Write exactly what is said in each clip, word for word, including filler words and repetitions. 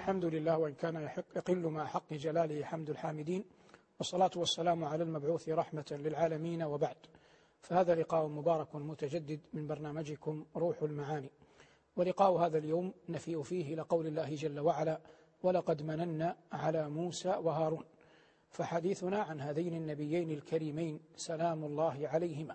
الحمد لله، وإن كان يحق يقل مع حق جلاله حمد الحامدين، والصلاة والسلام على المبعوث رحمة للعالمين، وبعد. فهذا لقاء مبارك متجدد من برنامجكم روح المعاني، ولقاء هذا اليوم نفيء فيه لقول الله جل وعلا: ولقد مننا على موسى وهارون. فحديثنا عن هذين النبيين الكريمين سلام الله عليهما.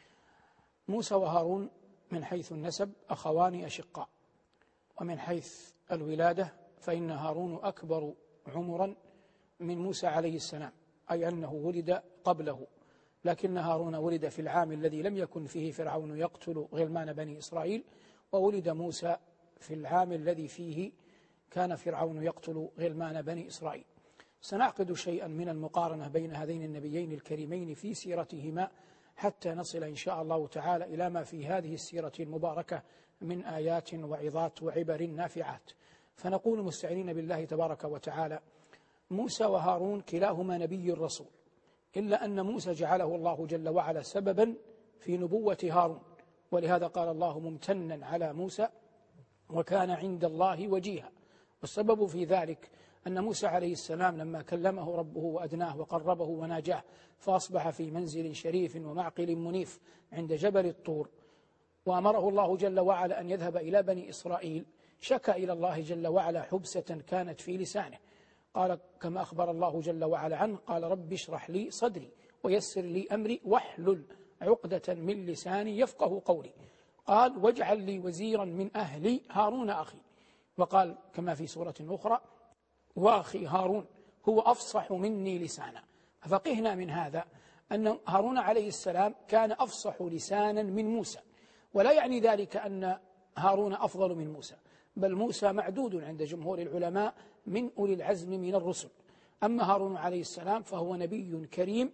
موسى وهارون من حيث النسب أخوان أشقاء، ومن حيث الولادة فإن هارون أكبر عمرا من موسى عليه السلام، أي أنه ولد قبله، لكن هارون ولد في العام الذي لم يكن فيه فرعون يقتل غلمان بني إسرائيل، وولد موسى في العام الذي فيه كان فرعون يقتل غلمان بني إسرائيل. سنعقد شيئا من المقارنة بين هذين النبيين الكريمين في سيرتهما حتى نصل إن شاء الله تعالى إلى ما في هذه السيرة المباركة من آيات وعظات وعبر نافعات. فنقول مستعينين بالله تبارك وتعالى: موسى وهارون كلاهما نبي الرسول، إلا أن موسى جعله الله جل وعلا سببا في نبوة هارون، ولهذا قال الله ممتنا على موسى وكان عند الله وجيها. والسبب في ذلك أن موسى عليه السلام لما كلمه ربه وأدناه وقربه وناجاه، فأصبح في منزل شريف ومعقل منيف عند جبل الطور، وأمره الله جل وعلا أن يذهب إلى بني إسرائيل، شكى إلى الله جل وعلا حبسة كانت في لسانه، قال كما أخبر الله جل وعلا عنه: قال رب اشرح لي صدري ويسر لي أمري واحلل عقدة من لساني يفقه قولي، قال واجعل لي وزيرا من أهلي هارون أخي، وقال كما في سورة أخرى: وأخي هارون هو أفصح مني لسانا. ففقهنا من هذا أن هارون عليه السلام كان أفصح لسانا من موسى، ولا يعني ذلك أن هارون أفضل من موسى، بل موسى معدود عند جمهور العلماء من أولي العزم من الرسل. أما هارون عليه السلام فهو نبي كريم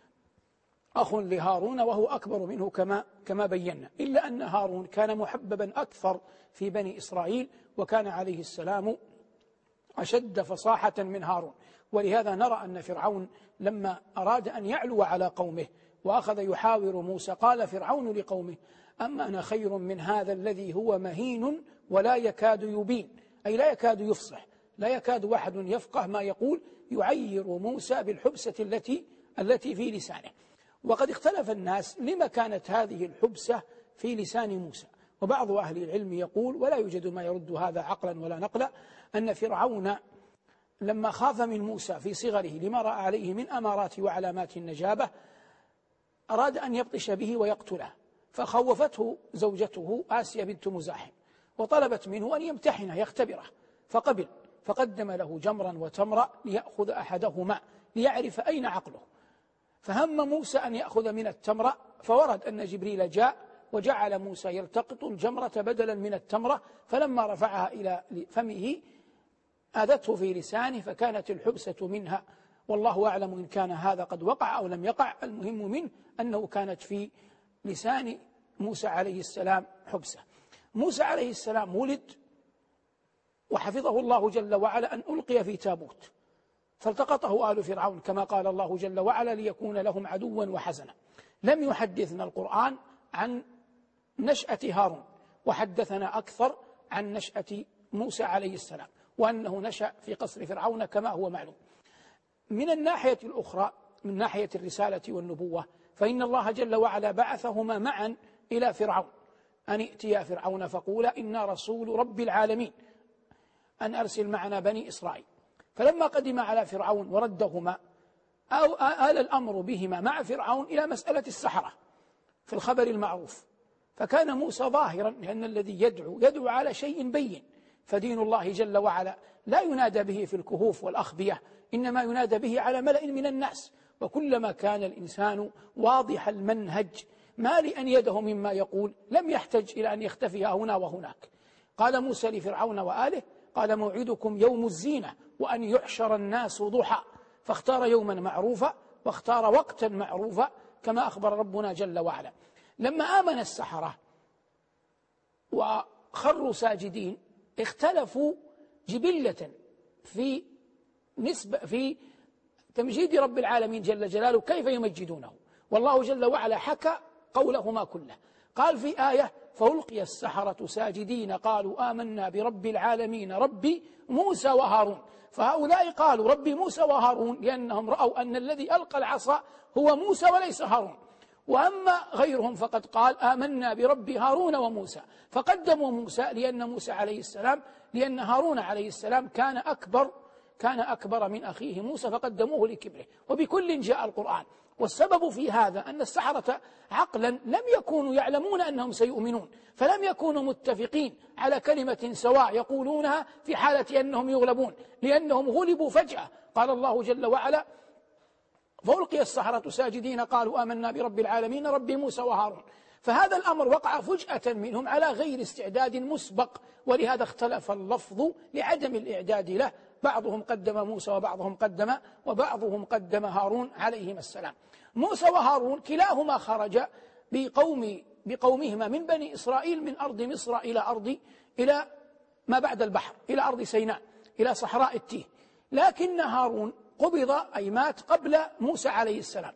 أخ لهارون، وهو أكبر منه كما كما بينا، إلا أن هارون كان محببا أكثر في بني إسرائيل، وكان عليه السلام أشد فصاحة من هارون. ولهذا نرى أن فرعون لما أراد أن يعلو على قومه وأخذ يحاور موسى، قال فرعون لقومه: أما أنا خير من هذا الذي هو مهين ولا يكاد يبين، أي لا يكاد يفصح، لا يكاد واحد يفقه ما يقول، يعير موسى بالحبسة التي التي في لسانه. وقد اختلف الناس لما كانت هذه الحبسة في لسان موسى، وبعض أهل العلم يقول، ولا يوجد ما يرد هذا عقلا ولا نقلا، أن فرعون لما خاف من موسى في صغره لما رأى عليه من أمارات وعلامات النجابة، أراد أن يبطش به ويقتله، فخوفته زوجته آسيا بنت مزاحم، وطلبت منه أن يمتحنه يختبره، فقبل، فقدم له جمرا وتمرا ليأخذ أحدهما ليعرف أين عقله. فهم موسى أن يأخذ من التمرة، فورد أن جبريل جاء وجعل موسى يلتقط الجمرة بدلا من التمرة، فلما رفعها إلى فمه آذته في لسانه، فكانت الحبسة منها. والله أعلم إن كان هذا قد وقع أو لم يقع، المهم منه أنه كانت في لسان موسى عليه السلام حبسة. موسى عليه السلام ولد وحفظه الله جل وعلا أن ألقي في تابوت، فالتقطه آل فرعون كما قال الله جل وعلا: ليكون لهم عدوا وحزنا. لم يحدثنا القرآن عن نشأة هارون، وحدثنا أكثر عن نشأة موسى عليه السلام، وأنه نشأ في قصر فرعون كما هو معلوم. من الناحية الأخرى، من ناحية الرسالة والنبوة، فإن الله جل وعلا بعثهما معا إلى فرعون: أن ائتيا فرعون فقولا إنا رسول رب العالمين أن أرسل معنا بني إسرائيل. فلما قدم على فرعون وردهما، أو آل الأمر بهما مع فرعون إلى مسألة السحرة في الخبر المعروف، فكان موسى ظاهرا، لأن الذي يدعو يدعو على شيء بين، فدين الله جل وعلا لا ينادى به في الكهوف والأخبية، إنما ينادى به على ملأ من الناس. وكلما كان الإنسان واضح المنهج مالئا يده مما يقول، لم يحتج إلى أن يختفي هنا وهناك. قال موسى لفرعون وآله: قال موعدكم يوم الزينة وأن يحشر الناس ضحى، فاختار يوما معروفا واختار وقتا معروفا كما أخبر ربنا جل وعلا. لما آمن السحرة وخروا ساجدين، اختلفوا جبلة في نسبة في تمجيد رب العالمين جل جلاله، كيف يمجدونه؟ والله جل وعلا حكى قولهما كله، قال في آية: فألقي السحرة ساجدين قالوا آمنا برب العالمين رب موسى وهارون. فهؤلاء قالوا رب موسى وهارون لأنهم رأوا أن الذي ألقى العصا هو موسى وليس هارون. وأما غيرهم فقد قال آمنا برب هارون وموسى، فقدموا موسى لأن موسى عليه السلام لأن هارون عليه السلام كان أكبر كان أكبر من أخيه موسى فقدموه لكبره، وبكل جاء القرآن. والسبب في هذا أن السحرة عقلا لم يكونوا يعلمون أنهم سيؤمنون، فلم يكونوا متفقين على كلمة سواء يقولونها في حالة أنهم يغلبون، لأنهم غلبوا فجأة. قال الله جل وعلا فألقي السحرة ساجدين قالوا آمنا برب العالمين رب موسى وهارون. فهذا الأمر وقع فجأة منهم على غير استعداد مسبق، ولهذا اختلف اللفظ لعدم الإعداد له، بعضهم قدم موسى وبعضهم قدم وبعضهم قدم هارون عليهما السلام. موسى وهارون كلاهما خرج بقوم بقومهما من بني إسرائيل من أرض مصر إلى أرض إلى ما بعد البحر، إلى أرض سيناء، إلى صحراء التيه. لكن هارون قبض أي مات قبل موسى عليه السلام.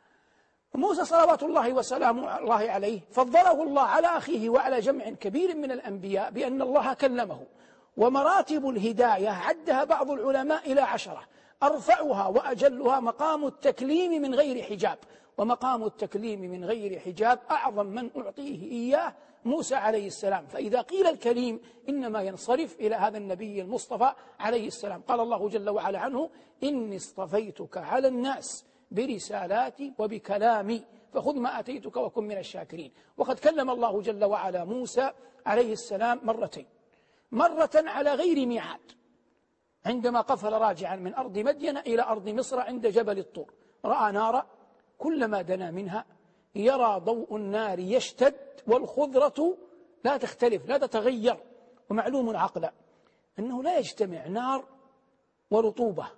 موسى صلوات الله وسلامه الله عليه فضله الله على أخيه وعلى جمع كبير من الأنبياء بأن الله كلمه. ومراتب الهداية عدها بعض العلماء إلى عشرة، أرفعها وأجلها مقام التكليم من غير حجاب. ومقام التكليم من غير حجاب أعظم من أعطيه إياه موسى عليه السلام. فإذا قيل الكريم إنما ينصرف إلى هذا النبي المصطفى عليه السلام. قال الله جل وعلا عنه إني اصطفيتك على الناس برسالاتي وبكلامي فخذ ما أتيتك وكن من الشاكرين. وقد كلم الله جل وعلا موسى عليه السلام مرتين، مرة على غير ميعاد عندما قفل راجعا من أرض مدين إلى أرض مصر عند جبل الطور، رأى نارا كلما دنا منها يرى ضوء النار يشتد والخضرة لا تختلف لا تتغير. ومعلوم عقلا أنه لا يجتمع نار ورطوبة،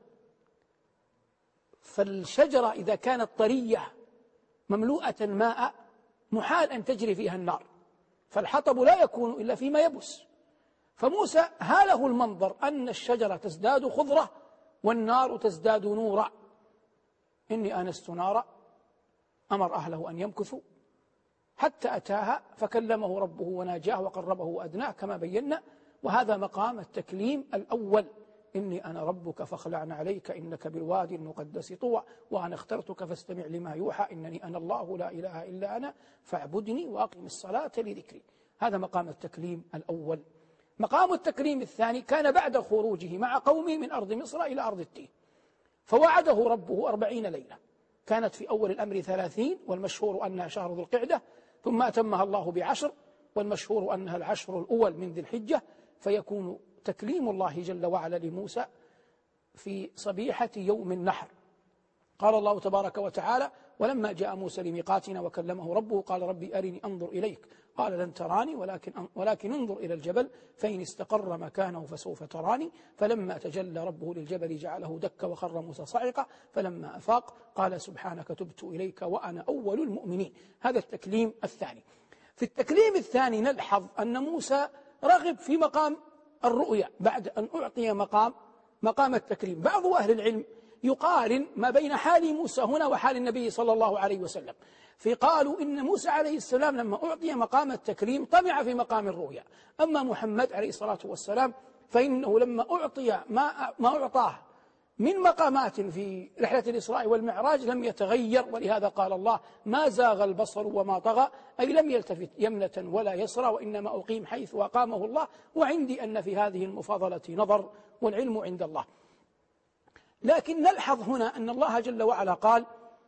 فالشجرة إذا كانت طرية مملوءة ماء محال أن تجري فيها النار، فالحطب لا يكون إلا فيما يبس. فموسى هاله المنظر أن الشجرة تزداد خضرة والنار تزداد نورا. إني آنست نارا أمر أهله أن يمكثوا حتى أتاها فكلمه ربه وناجاه وقربه وأدناه كما بينا. وهذا مقام التكليم الأول، إني أنا ربك فاخلعن عليك إنك بالوادي المقدس طوى وأنا اخترتك فاستمع لما يوحى إنني أنا الله لا إله إلا أنا فاعبدني وأقم الصلاة لذكري. هذا مقام التكليم الأول. مقام التكريم الثاني كان بعد خروجه مع قومه من أرض مصر إلى أرض التيه، فوعده ربه أربعين ليلة، كانت في أول الأمر ثلاثين والمشهور أنها شهر ذو القعدة، ثم أتمها الله بعشر والمشهور أنها العشر الأول من ذي الحجة، فيكون تكليم الله جل وعلا لموسى في صبيحة يوم النحر. قال الله تبارك وتعالى ولما جاء موسى لميقاتنا وكلمه ربه قال ربي أرني أنظر إليك قال لن تراني ولكن, ولكن انظر إلى الجبل فإن استقر مكانه فسوف تراني فلما تجلى ربه للجبل جعله دكا وخر موسى صعقا فلما أفاق قال سبحانك تبت إليك وأنا أول المؤمنين. هذا التكليم الثاني. في التكليم الثاني نلحظ أن موسى رغب في مقام الرؤيا بعد أن أعطي مقام مقام التكليم. بعض أهل العلم يقارن ما بين حال موسى هنا وحال النبي صلى الله عليه وسلم، فقالوا إن موسى عليه السلام لما أعطي مقام التكليم طمع في مقام الرؤيا، أما محمد عليه الصلاة والسلام فإنه لما أعطي ما, ما أعطاه من مقامات في رحلة الإسراء والمعراج لم يتغير، ولهذا قال الله ما زاغ البصر وما طغى، أي لم يلتفت يمنة ولا يسرى وإنما أقيم حيث أقامه الله، وعندي أن في هذه المفاضلة نظر والعلم عند الله. لكن نلحظ هنا أن الله جل وعلا قال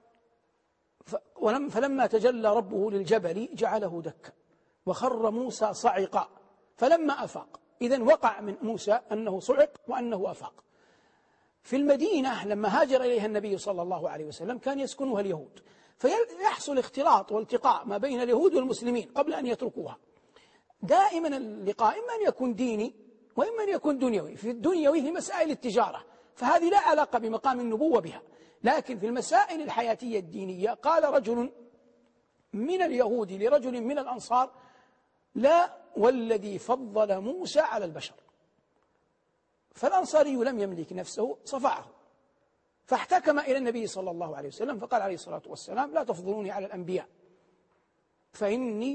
فلما تجلى ربه للجبل جعله دكا وخر موسى صعقا فلما أفاق. إذن وقع من موسى أنه صعق وأنه أفاق. في المدينة لما هاجر إليها النبي صلى الله عليه وسلم كان يسكنها اليهود، فيحصل اختلاط والتقاء ما بين اليهود والمسلمين قبل أن يتركوها. دائما اللقاء إما أن يكون ديني وإما أن يكون دنيوي. في الدنيوي هي مسائل التجارة فهذه لا علاقة بمقام النبوة بها، لكن في المسائل الحياتية الدينية قال رجل من اليهود لرجل من الأنصار لا والذي فضل موسى على البشر، فالأنصاري لم يملك نفسه صفعه فاحتكم إلى النبي صلى الله عليه وسلم فقال عليه الصلاة والسلام لا تفضلوني على الأنبياء فإني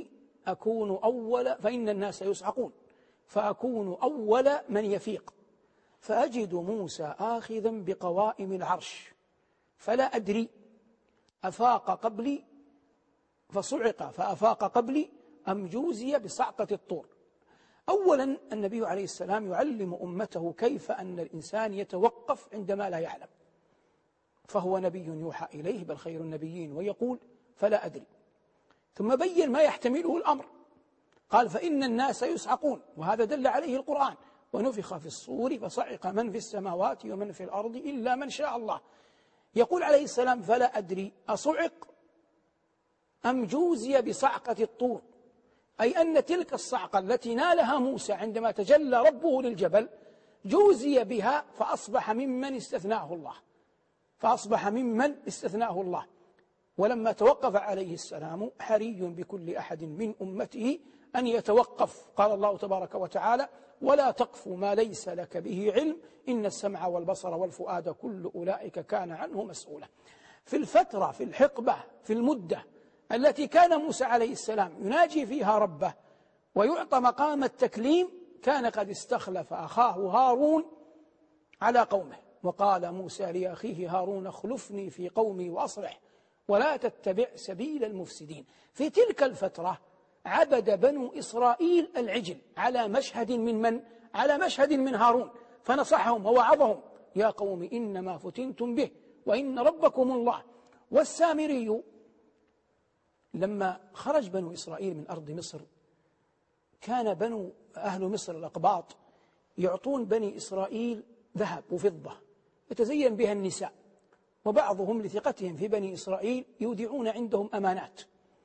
أكون أول فإن الناس يصعقون فأكون أول من يفيق، فأجد موسى آخذا بقوائم العرش فلا أدري أفاق قبلي فصعق فأفاق قبلي أم جوزي بصعقة الطور. أولا النبي عليه السلام يعلم أمته كيف أن الإنسان يتوقف عندما لا يعلم، فهو نبي يوحى إليه بل خير النبيين، ويقول فلا أدري. ثم بين ما يحتمله الأمر، قال فإن الناس يصعقون، وهذا دل عليه القرآن، ونفخ في الصور فصعق من في السماوات ومن في الأرض إلا من شاء الله. يقول عليه السلام فلا أدري أصعق أم جوزي بصعقة الطور، أي أن تلك الصعقة التي نالها موسى عندما تجلى ربه للجبل جوزي بها فأصبح ممن استثناه الله فأصبح ممن استثناه الله. ولما توقف عليه السلام حري بكل أحد من أمته أن يتوقف، قال الله تبارك وتعالى ولا تقف ما ليس لك به علم إن السمع والبصر والفؤاد كل أولئك كان عنه مسؤولا. في الفترة في الحقبة في المدة التي كان موسى عليه السلام يناجي فيها ربه ويعطى مقام التكليم كان قد استخلف أخاه هارون على قومه، وقال موسى لأخيه هارون اخلفني في قومي وأصلح ولا تتبع سبيل المفسدين. في تلك الفترة عبد بنو إسرائيل العجل على مشهد من من؟ على مشهد من هارون، فنصحهم ووعظهم يا قوم إنما فتنتم به وإن ربكم الله. والسامري لما خرج بنو إسرائيل من أرض مصر كان بنو أهل مصر الأقباط يعطون بني إسرائيل ذهب وفضة يتزين بها النساء، وبعضهم لثقتهم في بني إسرائيل يودعون عندهم أمانات.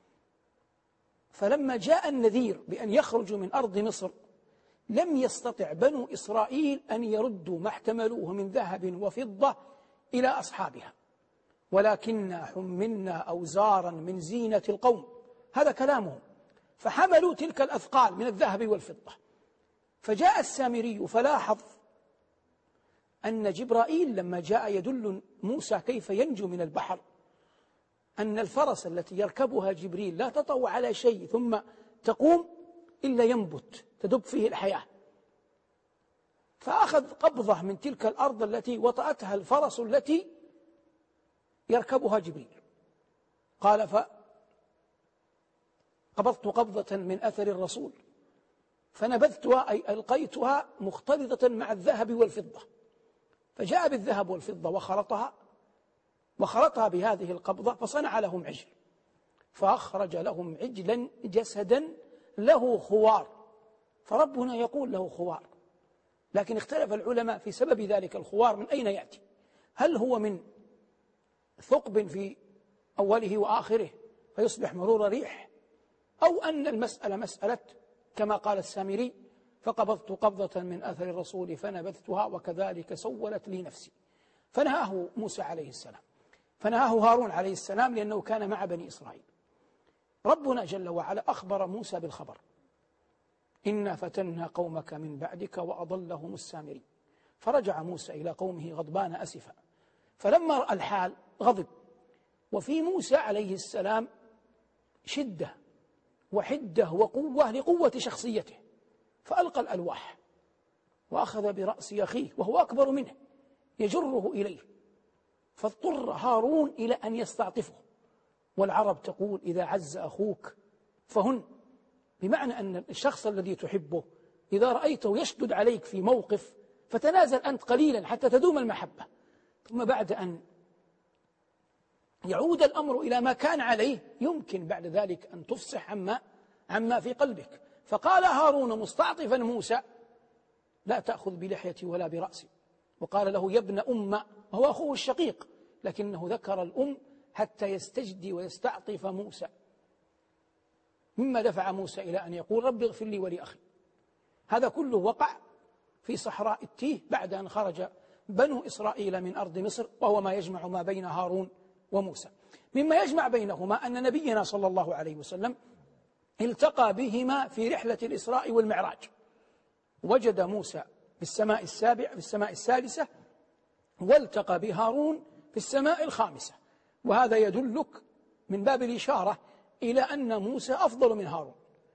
فلما جاء النذير بأن يخرجوا من أرض مصر لم يستطع بنو إسرائيل أن يردوا ما احتملوه من ذهب وفضة إلى أصحابها، ولكن حملنا أوزارا من زينة القوم، هذا كلامهم، فحملوا تلك الأثقال من الذهب والفضة. فجاء السامري فلاحظ أن جبرائيل لما جاء يدل موسى كيف ينجو من البحر أن الفرس التي يركبها جبريل لا تطوى على شيء ثم تقوم إلا ينبت تدب فيه الحياة، فأخذ قبضة من تلك الأرض التي وطأتها الفرس التي يركبها جبريل. قال فقبضت قبضة من أثر الرسول فنبذتها أي ألقيتها مختلطة مع الذهب والفضة، فجاء بالذهب والفضة وخلطها وخلطها بهذه القبضة فصنع لهم عجل، فأخرج لهم عجلا جسدا له خوار، فربنا يقول له خوار، لكن اختلف العلماء في سبب ذلك الخوار من أين يأتي، هل هو من ثقب في أوله وآخره فيصبح مرور ريح، أو أن المسألة مسألة كما قال السامري فقبضت قبضة من أثر الرسول فنبذتها وكذلك سولت لي نفسي. فنهاه موسى عليه السلام، فنهاه هارون عليه السلام لأنه كان مع بني إسرائيل. ربنا جل وعلا أخبر موسى بالخبر إنا فتنا قومك من بعدك وأضلهم السامري، فرجع موسى إلى قومه غضبان أسفا، فلما رأى الحال غضب، وفي موسى عليه السلام شدة وحدة وقوة لقوة شخصيته، فألقى الألواح وأخذ برأس أخيه وهو أكبر منه يجره إليه، فاضطر هارون إلى أن يستعطفه. والعرب تقول إذا عز أخوك فهن، بمعنى أن الشخص الذي تحبه إذا رأيته يشدد عليك في موقف فتنازل أنت قليلا حتى تدوم المحبة، ثم بعد أن يعود الأمر إلى ما كان عليه يمكن بعد ذلك أن تفصح عما, عما في قلبك. فقال هارون مستعطفا موسى لا تأخذ بلحيتي ولا برأسي، وقال له يا ابن أم، وهو أخوه الشقيق، لكنه ذكر الأم حتى يستجدي ويستعطف موسى، مما دفع موسى إلى أن يقول رب اغفر لي ولأخي. هذا كله وقع في صحراء التيه بعد أن خرج بنو إسرائيل من أرض مصر، وهو ما يجمع ما بين هارون وموسى. مما يجمع بينهما أن نبينا صلى الله عليه وسلم التقى بهما في رحلة الإسراء والمعراج، وجد موسى في السماء السابع في السماء السادسة، والتقى بهارون في السماء الخامسة، وهذا يدلك من باب الإشارة إلى أن موسى أفضل من هارون،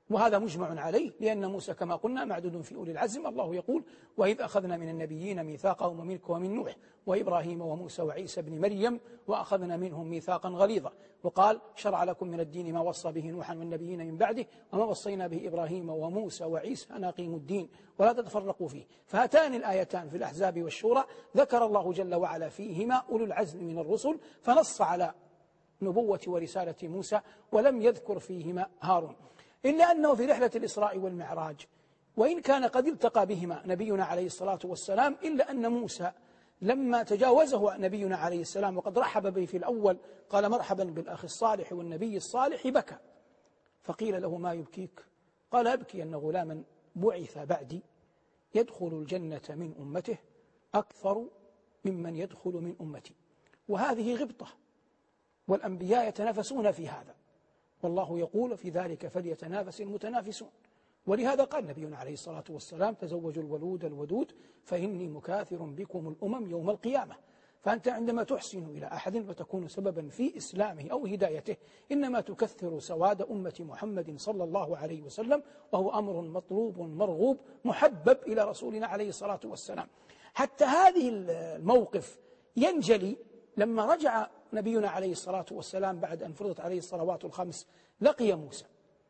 وهذا مجمع عليه، لأن موسى كما قلنا معدود في أولي العزم. الله يقول: وإذ أخذنا من النبيين ميثاقهم ومنك ومن نوح وإبراهيم وموسى وعيسى بن مريم وأخذنا منهم ميثاقا غليظا. وقال: شرع لكم من الدين ما وصى به نوحا والنبيين من بعده وما وصينا به إبراهيم وموسى وعيسى أن أقيموا الدين ولا تتفرقوا فيه. فهاتان الآيتان في الأحزاب والشورى ذكر الله جل وعلا فيهما أولو العزم من الرسل، فنص على نبوة ورسالة موسى ولم يذكر فيهما هارون، إلا أنه في رحلة الإسراء والمعراج وإن كان قد التقى بهما نبينا عليه الصلاة والسلام، إلا أن موسى لما تجاوزه نبينا عليه السلام وقد رحب به في الأول، قال: مرحبا بالأخ الصالح والنبي الصالح، بكى. فقيل له: ما يبكيك؟ قال: أبكي أن غلاما بعث بعدي يدخل الجنة من أمته أكثر ممن يدخل من أمتي، وهذه غبطة، والأنبياء يتنافسون في هذا، والله يقول: في ذلك فليتنافس المتنافسون. ولهذا قال نبينا عليه الصلاة والسلام: تزوجوا الولود الودود فإني مكاثر بكم الأمم يوم القيامة. فأنت عندما تحسن إلى أحد وتكون سببا في إسلامه أو هدايته إنما تكثر سواد أمة محمد صلى الله عليه وسلم، وهو أمر مطلوب مرغوب محبب إلى رسولنا عليه الصلاة والسلام. حتى هذه الموقف ينجلي لما رجع نبينا عليه الصلاة والسلام بعد أن فرضت عليه الصلوات الخمس، لقي موسى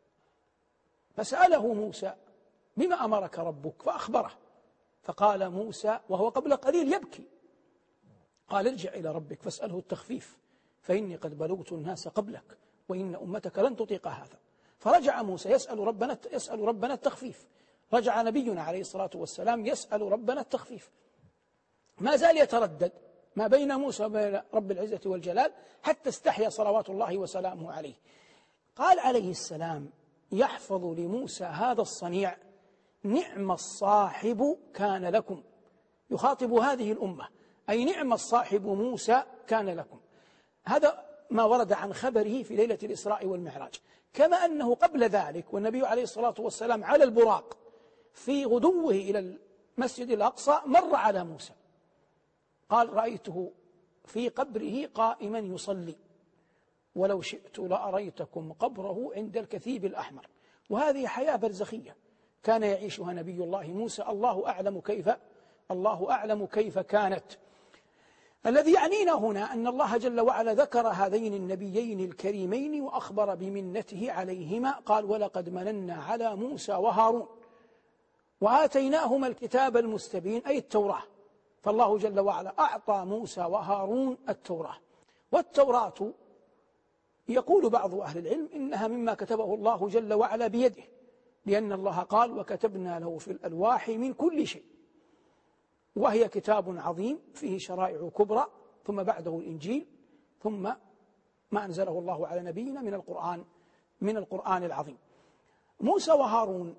فسأله موسى: بما أمرك ربك؟ فأخبره، فقال موسى وهو قبل قليل يبكي، قال: ارجع إلى ربك فاسأله التخفيف فإني قد بلغت الناس قبلك وإن أمتك لن تطيق هذا. فرجع موسى يسأل ربنا يسأل ربنا التخفيف، رجع نبينا عليه الصلاة والسلام يسأل ربنا التخفيف، ما زال يتردد ما بين موسى وبين رب العزة والجلال حتى استحيا صلوات الله وسلامه عليه. قال عليه السلام يحفظ لموسى هذا الصنيع: نعم الصاحب كان لكم، يخاطب هذه الأمة، أي نعم الصاحب موسى كان لكم. هذا ما ورد عن خبره في ليلة الإسراء والمعراج. كما أنه قبل ذلك والنبي عليه الصلاة والسلام على البراق في غدوه إلى المسجد الأقصى مر على موسى، قال: رأيته في قبره قائما يصلي ولو شئت لأريتكم قبره عند الكثيب الأحمر. وهذه حياة برزخية كان يعيشها نبي الله موسى، الله أعلم كيف الله أعلم كيف كانت. الذي يعنينا هنا أن الله جل وعلا ذكر هذين النبيين الكريمين وأخبر بمنته عليهما، قال: ولقد مننا على موسى وهارون وآتيناهما الكتاب المستبين، أي التوراة. فالله جل وعلا أعطى موسى وهارون التوراة. والتوراة يقول بعض أهل العلم إنها مما كتبه الله جل وعلا بيده، لأن الله قال: وكتبنا له في الألواح من كل شيء، وهي كتاب عظيم فيه شرائع كبرى، ثم بعده الإنجيل، ثم ما أنزله الله على نبينا من القرآن من القرآن العظيم. موسى وهارون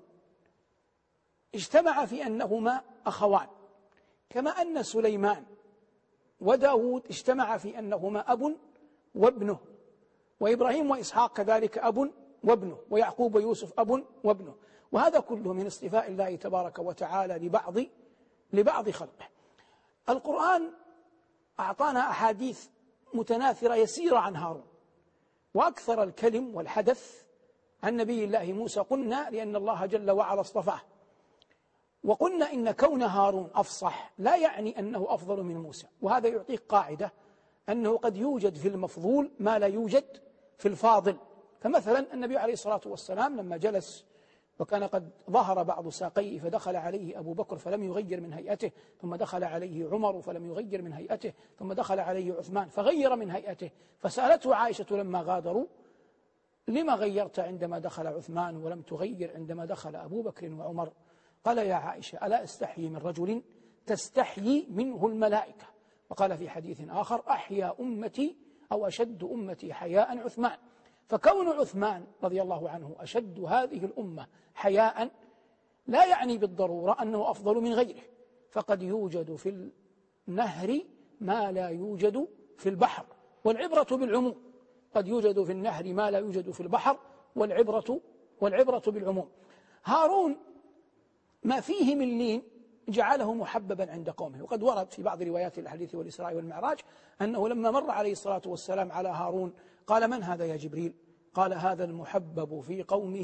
اجتمع في أنهما أخوان، كما أن سليمان وداود اجتمع في أنهما أب وابنه، وإبراهيم وإسحاق كذلك أب وابنه، ويعقوب ويوسف أب وابنه. وهذا كله من اصطفاء الله تبارك وتعالى لبعض لبعض خلقه. القرآن أعطانا أحاديث متناثرة يسيرة عن هارون، وأكثر الكلم والحدث عن نبي الله موسى قلنا لأن الله جل وعلا اصطفاه، وقلنا إن كون هارون أفصح لا يعني أنه أفضل من موسى. وهذا يعطيك قاعدة أنه قد يوجد في المفضول ما لا يوجد في الفاضل. فمثلا النبي عليه الصلاة والسلام لما جلس وكان قد ظهر بعض ساقيه فدخل عليه أبو بكر فلم يغير من هيئته، ثم دخل عليه عمر فلم يغير من هيئته، ثم دخل عليه عثمان فغير من هيئته، فسألته عائشة لما غادروا: لما غيرت عندما دخل عثمان ولم تغير عندما دخل أبو بكر وعمر؟ قال: يا عائشة ألا أستحيي من رجل تستحيي منه الملائكة. وقال في حديث آخر: أحيا أمتي أو أشد أمتي حياء عثمان. فكون عثمان رضي الله عنه أشد هذه الأمة حياء لا يعني بالضرورة أنه أفضل من غيره، فقد يوجد في النهر ما لا يوجد في البحر، والعبرة بالعموم. قد يوجد في النهر ما لا يوجد في البحر، والعبرة والعبرة بالعموم. هارون ما فيه من لين جعله محببا عند قومه. وقد ورد في بعض روايات الحديث والإسراء والمعراج أنه لما مر عليه الصلاة والسلام على هارون قال: من هذا يا جبريل؟ قال: هذا المحبب في قومه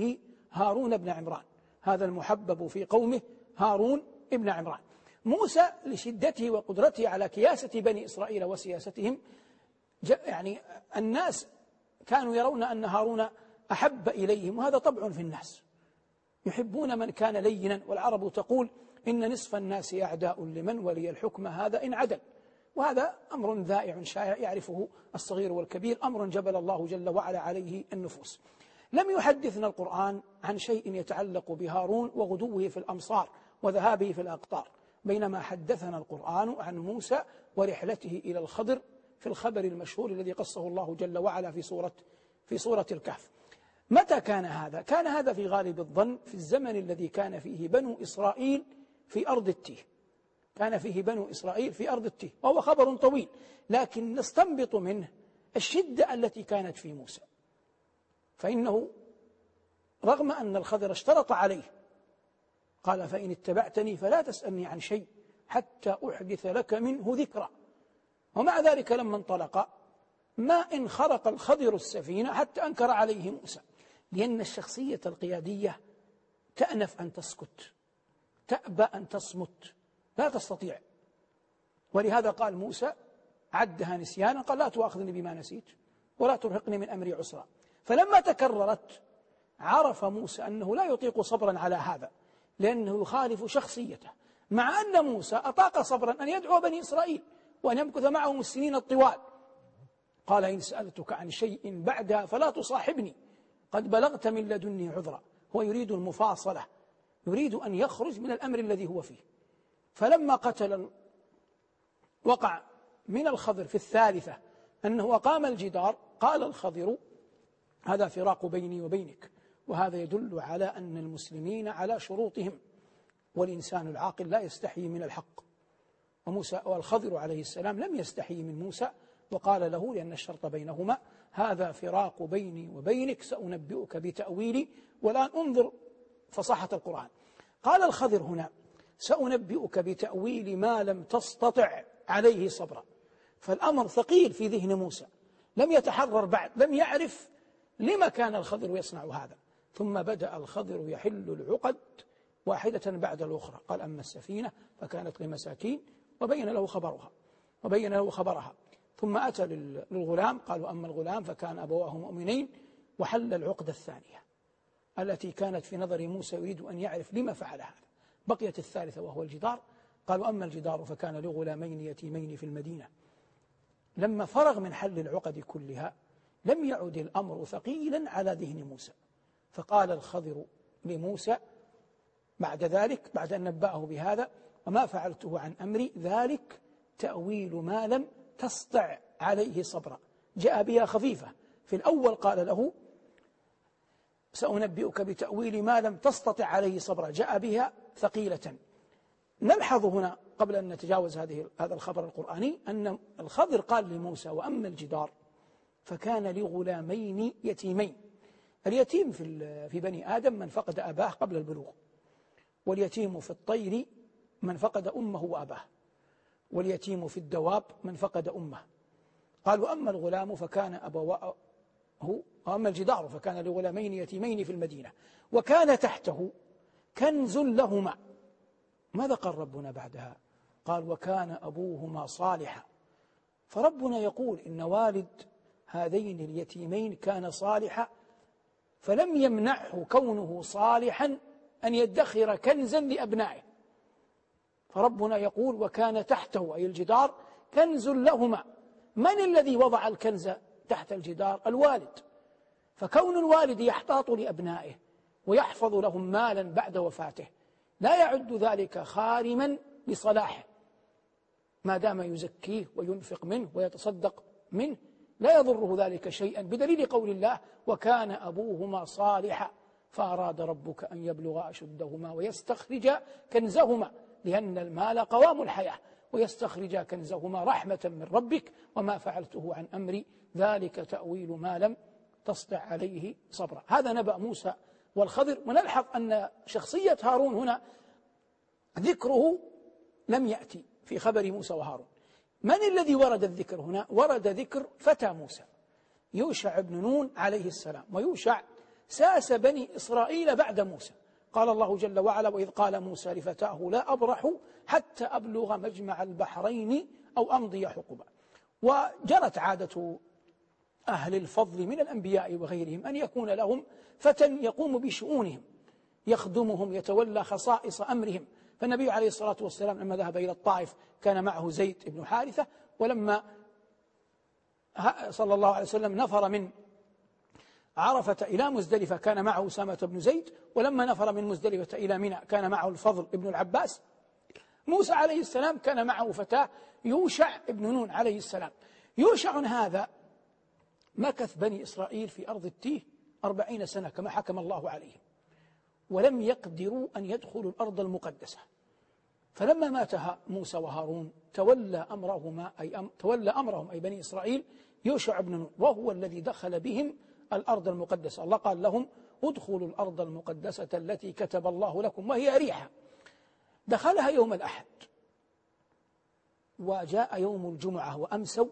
هارون بن عمران، هذا المحبب في قومه هارون ابن عمران. موسى لشدته وقدرته على كياسة بني إسرائيل وسياستهم، يعني الناس كانوا يرون أن هارون أحب إليهم، وهذا طبع في الناس، يحبون من كان لينا، والعرب تقول إن نصف الناس أعداء لمن ولي الحكم هذا إن عدل، وهذا أمر ذائع شائع يعرفه الصغير والكبير، أمر جبل الله جل وعلا عليه النفوس. لم يحدثنا القرآن عن شيء يتعلق بهارون وغدوه في الأمصار وذهابه في الأقطار، بينما حدثنا القرآن عن موسى ورحلته إلى الخضر في الخبر المشهور الذي قصه الله جل وعلا في سورة في سورة الكهف. متى كان هذا؟ كان هذا في غالب الظن في الزمن الذي كان فيه بنو إسرائيل في أرض التيه، كان فيه بنو إسرائيل في أرض التيه، وهو خبر طويل، لكن نستنبط منه الشدة التي كانت في موسى، فإنه رغم أن الخضر اشترط عليه، قال فإن اتبعتني فلا تسألني عن شيء حتى أحدث لك منه ذكرى، ومع ذلك لما انطلق ما انخرق الخضر السفينة حتى أنكر عليه موسى، لأن الشخصية القيادية تأنف أن تسكت، تأبى أن تصمت، لا تستطيع. ولهذا قال موسى عدها نسيانا، قال لا تؤاخذني بما نسيت ولا ترهقني من أمري عسرا. فلما تكررت عرف موسى أنه لا يطيق صبرا على هذا، لأنه يخالف شخصيته، مع أن موسى أطاق صبرا أن يدعو بني إسرائيل وأن يمكث معهم السنين الطوال. قال إن سألتك عن شيء بعدها فلا تصاحبني قد بلغت من لدني عذرا. هو يريد المفاصلة، يريد أن يخرج من الأمر الذي هو فيه. فلما قتل وقع من الخضر في الثالثة أنه أقام الجدار، قال الخضر هذا فراق بيني وبينك، وهذا يدل على أن المسلمين على شروطهم، والإنسان العاقل لا يستحي من الحق. وموسى والخضر عليه السلام لم يستحي من موسى، وقال له لأن الشرط بينهما هذا فراق بيني وبينك سأنبئك بتأويلي، والآن انظر فصاحة القرآن. قال الخضر هنا سأنبئك بتأويل ما لم تستطع عليه صبرا، فالأمر ثقيل في ذهن موسى، لم يتحرر بعد، لم يعرف لما كان الخضر يصنع هذا. ثم بدأ الخضر يحل العقد واحدة بعد الأخرى، قال أما السفينة فكانت لمساكين، وبين له خبرها وبين له خبرها ثم أتى للغلام، قالوا أما الغلام فكان أبواه مؤمنين، وحل العقدة الثانية التي كانت في نظر موسى يريد أن يعرف لما فعل هذا. بقيت الثالثة وهو الجدار، قالوا أما الجدار فكان لغلامين يتيمين في المدينة. لما فرغ من حل العقد كلها لم يعد الأمر ثقيلا على ذهن موسى، فقال الخضر لموسى بعد ذلك بعد أن نبأه بهذا وما فعلته عن أمري ذلك تأويل ما لم تسطع عليه صبرا. جاء بها خفيفة، في الأول قال له سأنبئك بتأويل ما لم تستطع عليه صبرا، جاء بها ثقيلة. نلحظ هنا قبل أن نتجاوز هذه هذا الخبر القرآني أن الخضر قال لموسى وأما الجدار فكان لغلامين يتيمين. اليتيم في في بني آدم من فقد أباه قبل البلوغ، واليتيم في الطير من فقد أمه وأباه، واليتيم في الدواب من فقد أمه. قالوا أما الغلام فكان أبواه وأما الجدار فكان لغلامين يتيمين في المدينة وكان تحته كنز لهما. ماذا قال ربنا بعدها؟ قال وكان أبوهما صالحا. فربنا يقول إن والد هذين اليتيمين كان صالحا، فلم يمنعه كونه صالحا أن يدخر كنزا لأبنائه. فربنا يقول وكان تحته أي الجدار كنز لهما. من الذي وضع الكنز تحت الجدار؟ الوالد. فكون الوالد يحتاط لأبنائه ويحفظ لهم مالا بعد وفاته لا يعد ذلك خارما لصلاحه، ما دام يزكيه وينفق منه ويتصدق منه لا يضره ذلك شيئا، بدليل قول الله وكان أبوهما صالحا فأراد ربك أن يبلغ أشدهما ويستخرج كنزهما، لأن المال قوام الحياة، ويستخرج كنزهما رحمة من ربك وما فعلته عن أمري ذلك تأويل ما لم تستطع عليه صبرا. هذا نبأ موسى والخضر. ونلحظ أن شخصية هارون هنا ذكره لم يأتي في خبر موسى وهارون. من الذي ورد الذكر هنا؟ ورد ذكر فتى موسى يوشع بن نون عليه السلام. ويوشع ساس بني إسرائيل بعد موسى. قال الله جل وعلا: وإذ قال موسى لفتاه لا أبرح حتى أبلغ مجمع البحرين أو أمضي حقبا. وجرت عادة أهل الفضل من الأنبياء وغيرهم أن يكون لهم فتى يقوم بشؤونهم، يخدمهم، يتولى خصائص أمرهم. فالنبي عليه الصلاة والسلام لما ذهب إلى الطائف كان معه زيد بن حارثة، ولما صلى الله عليه وسلم نفر من عرفة إلى مزدلفة كان معه أسامة بن زيد، ولما نفر من مزدلفة إلى منى كان معه الفضل بن العباس. موسى عليه السلام كان معه فتاه يوشع بن نون عليه السلام. يوشع هذا مكث بني إسرائيل في أرض التيه أربعين سنة كما حكم الله عليهم، ولم يقدروا أن يدخلوا الأرض المقدسة. فلما مات موسى وهارون تولى أمرهما أي أم تولى أمرهم أي بني إسرائيل يوشع بن نون، وهو الذي دخل بهم الأرض المقدسة. الله قال لهم: ادخلوا الأرض المقدسة التي كتب الله لكم وهي أريحة. دخلها يوم الأحد، وجاء يوم الجمعة وأمسوا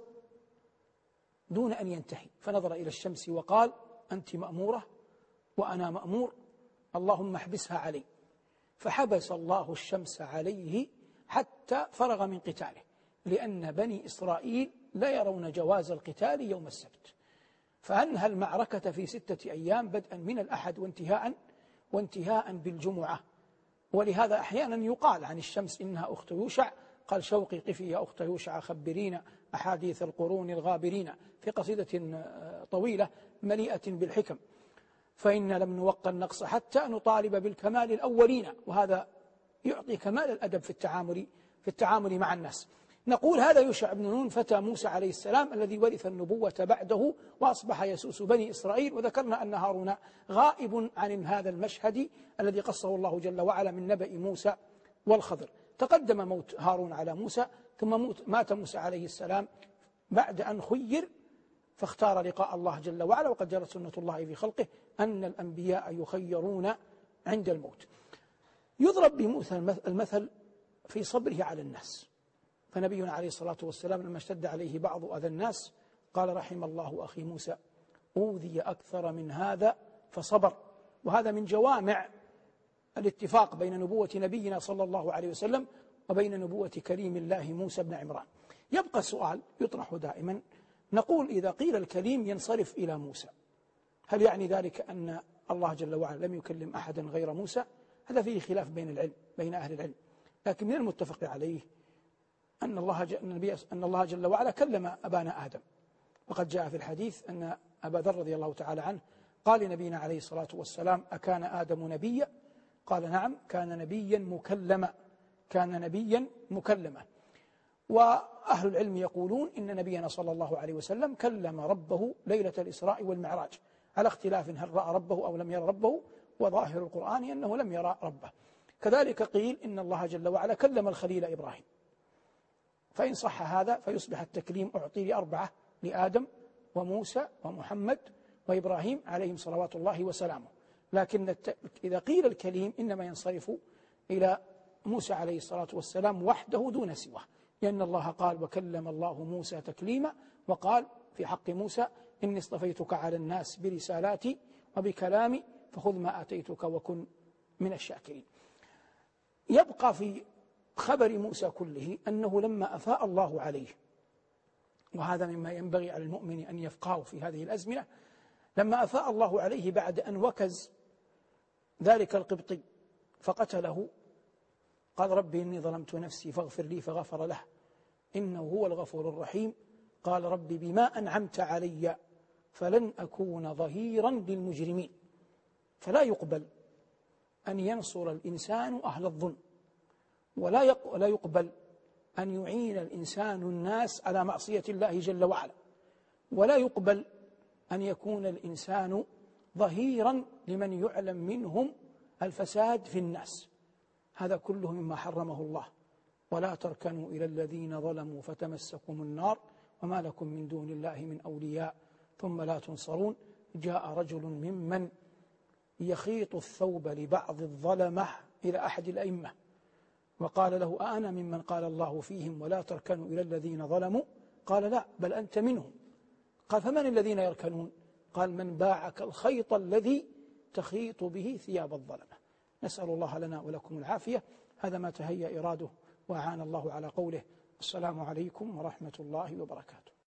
دون أن ينتهي، فنظر إلى الشمس وقال: أنت مأمورة وأنا مأمور، اللهم احبسها علي. فحبس الله الشمس عليه حتى فرغ من قتاله، لأن بني إسرائيل لا يرون جواز القتال يوم السبت. فأنهى المعركة في ستة أيام بدءا من الأحد وانتهاء وانتهاء بالجمعة. ولهذا أحيانا يقال عن الشمس إنها أخت يوشع. قال شوقي: قفي يا أخت يوشع خبرينا أحاديث القرون الغابرين، في قصيدة طويلة مليئة بالحكم. فإن لم نوقع النقص حتى نطالب بالكمال الأولين. وهذا يعطي كمال الأدب في التعامل في التعامل مع الناس. نقول هذا يوشع بن نون فتى موسى عليه السلام الذي ورث النبوة بعده وأصبح يسوس بني إسرائيل. وذكرنا أن هارون غائب عن هذا المشهد الذي قصه الله جل وعلا من نبأ موسى والخضر. تقدم موت هارون على موسى، ثم مات موسى عليه السلام بعد أن خير فاختار لقاء الله جل وعلا. وقد جرت سنة الله في خلقه أن الأنبياء يخيرون عند الموت. يضرب بموسى المثل في صبره على الناس. فنبينا عليه الصلاة والسلام لما اشتد عليه بعض أذى الناس قال: رحم الله أخي موسى، أوذي أكثر من هذا فصبر. وهذا من جوامع الاتفاق بين نبوة نبينا صلى الله عليه وسلم وبين نبوة كريم الله موسى بن عمران. يبقى السؤال يطرح دائما، نقول إذا قيل الكليم ينصرف إلى موسى، هل يعني ذلك أن الله جل وعلا لم يكلم أحدا غير موسى؟ هذا فيه خلاف بين العلم بين أهل العلم، لكن من المتفق عليه أن الله أن الله جل وعلا كلم أبانا آدم. وقد جاء في الحديث أن أبا ذر رضي الله تعالى عنه قال لنبينا عليه الصلاة والسلام: أكان آدم نبيا؟ قال: نعم، كان نبيا مكلما كان نبيا مكلما. وأهل العلم يقولون إن نبينا صلى الله عليه وسلم كلم ربه ليلة الإسراء والمعراج، على اختلاف هل رأى ربه أو لم يرى ربه، وظاهر القرآن أنه لم يرى ربه. كذلك قيل إن الله جل وعلا كلم الخليل إبراهيم. فإن صح هذا فيصبح التكليم أعطي لأربعة: لآدم وموسى ومحمد وإبراهيم عليهم صلوات الله وسلامه. لكن الت... إذا قيل الكليم إنما ينصرف إلى موسى عليه الصلاة والسلام وحده دون سواه، لأن الله قال: وكلم الله موسى تكليما. وقال في حق موسى: إني اصطفيتك على الناس برسالاتي وبكلامي فخذ ما آتيتك وكن من الشاكرين. يبقى في خبر موسى كله أنه لما أفاء الله عليه، وهذا مما ينبغي على المؤمن أن يفقهه في هذه الأزمنة، لما أفاء الله عليه بعد أن وكز ذلك القبطي فقتله، قال: ربي إني ظلمت نفسي فاغفر لي، فغفر له إنه هو الغفور الرحيم. قال: ربي بما أنعمت علي فلن أكون ظهيرا للمجرمين. فلا يقبل أن ينصر الإنسان أهل الظلم، ولا يقبل أن يعين الإنسان الناس على معصية الله جل وعلا، ولا يقبل أن يكون الإنسان ظهيرا لمن يعلم منهم الفساد في الناس. هذا كله مما حرمه الله. ولا تركنوا إلى الذين ظلموا فتمسكم النار وما لكم من دون الله من أولياء ثم لا تنصرون. جاء رجل ممن يخيط الثوب لبعض الظلمة إلى أحد الأئمة وقال له: أأنا ممن قال الله فيهم ولا تركنوا إلى الذين ظلموا؟ قال: لا، بل أنت منهم. قال: فمن الذين يركنون؟ قال: من باعك الخيط الذي تخيط به ثياب الظلمة. نسأل الله لنا ولكم العافية. هذا ما تهيأ إراده وأعان الله على قوله. السلام عليكم ورحمة الله وبركاته.